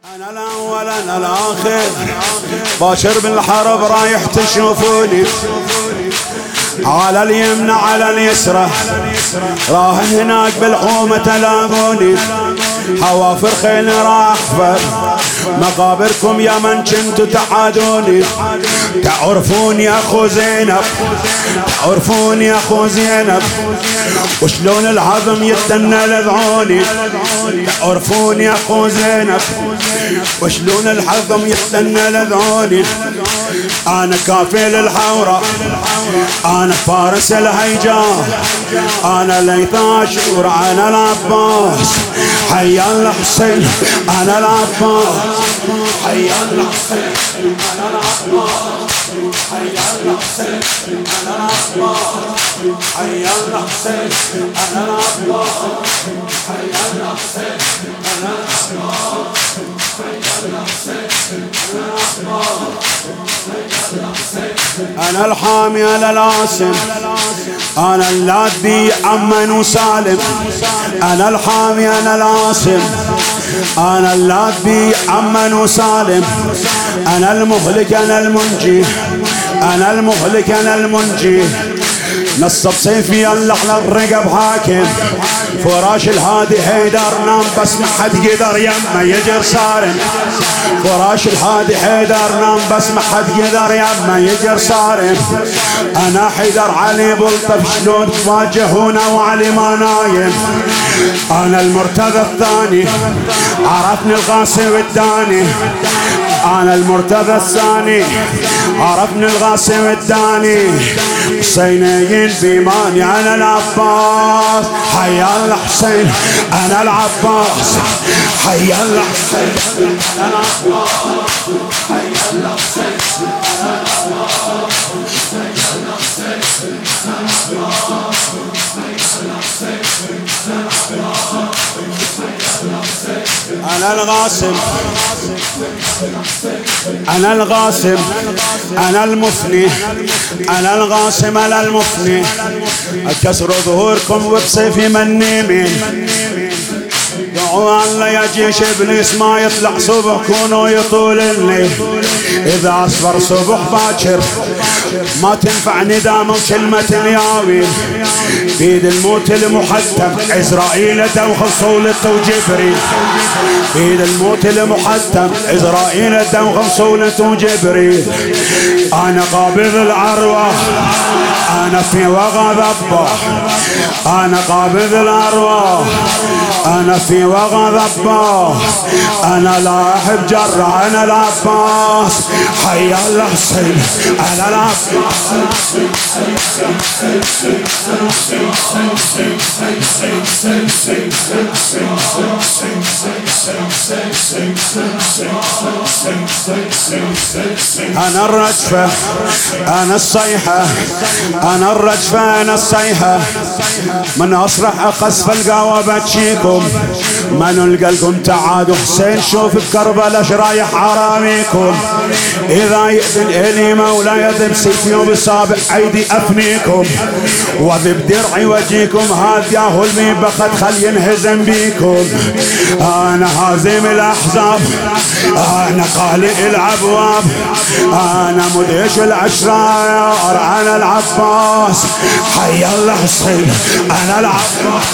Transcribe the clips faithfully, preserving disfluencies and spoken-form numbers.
أنا الأول أنا الآخر باشر بالحرب رايح تشوفوني على اليمنى على اليسرى راه هناك بالحومة تلاقوني حوافر خيل راح أحفر مقابركم يا من كنتوا تعادوني تعرفون يا أخو زينب تعرفون يا أخو زينب وشلون العظم يتنى لذعوني تعرفون يا أخو زينب وشلون العظم يتنى لذعوني أنا كافل الحورة أنا فارس الهيجاء أنا ليثاشور أنا العباس حي الحسين أنا العباس حي الحسين أنا العباس حي الحسين أنا العباس حي الحسين أنا العباس حي الحسين أنا العباس حي الحسين أنا الحامي أنا العاصم أنا اللادي عمن وسالم أنا الحامي أنا العاصم أنا اللادي عمن وسالم أنا المهلك أنا المنجي أنا المهلك أنا المنجي نصب سيفي اللحن الرقب حاكم فراش الهادي حيدر نام بس ما حد قدر يما يجر صارم فراش الهادي حيدر نام بس ما حد قدر يما يجر صارم انا حيدر علي بلطف شلون تواجهونا وعلي ما نايم انا المرتضى الثاني عرفني الغاسي والداني انا المرتضى الثاني عرفني الغاسي والداني حسينيين بيماني انا العباس حي الحسين انا العباس حي الحسين انا العباس حي الحسين انا العباس حي الحسين انا العباس أنا الغاسم أنا الغاسم أنا المفني أنا الغاسم أنا المفني أكسر ظهوركم وبسيفي من يمين دعوا الله يا جيش ابليس ما يطلع صبح كونوا يطول الليل اذا اصفر صبح باكر ما تنفع ندامه وكلمة الياويل بيد الموت المحتم عزرائيل دوخ صولته وجبريل بيد الموت المحتم عزرائيل دوخ صولته وجبريل انا قابض الارواح انا في وغى ذبح انا قابض الارواح انا في وغى ذبح انا لا احب جرة انا العباس حي الحسين انا العباس انا الرجفة انا الصيحة انا الرجفة انا الصيحة من اصرح قصف القهوة بتشيكم ما نلقى لكم تعادوا حسين شوف بكربلاء شرايح عراميكم اذا يأذن الي مولاي ذب سيفي وبصابع ايدي افنيكم وذب درعي وجيكم هذا ياهو الميبخت خل ينهزم بيكم انا هازم الاحزاب انا قالئ الابواب انا مدهش الاشرار انا العباس حي الحسين انا العباس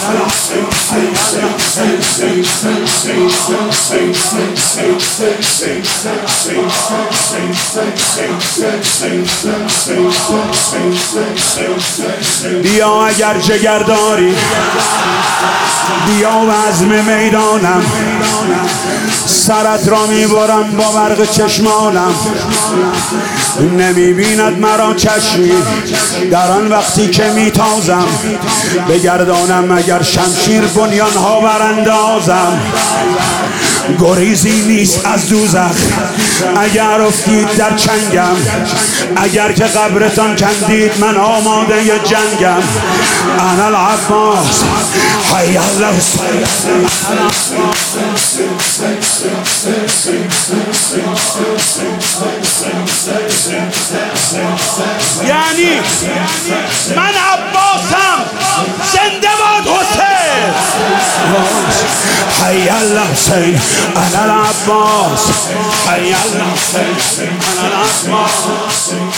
بیا اگر جگر داری بیا وزم میدانم سرت را میبرم با برق چشمانم نمیبیند مرا چشمی در آن وقتی که میتازم بگردانم اگر شمشیر بنیان ها براندازم گریزی نیست از دوزخ اگر افتید در چنگم اگر که قبرتان کندید من آماده جنگم انا العباس حی الحسین یعنی من عباسم زنده باد حسین ای الحسین انا العباس ای الحسین انا العباس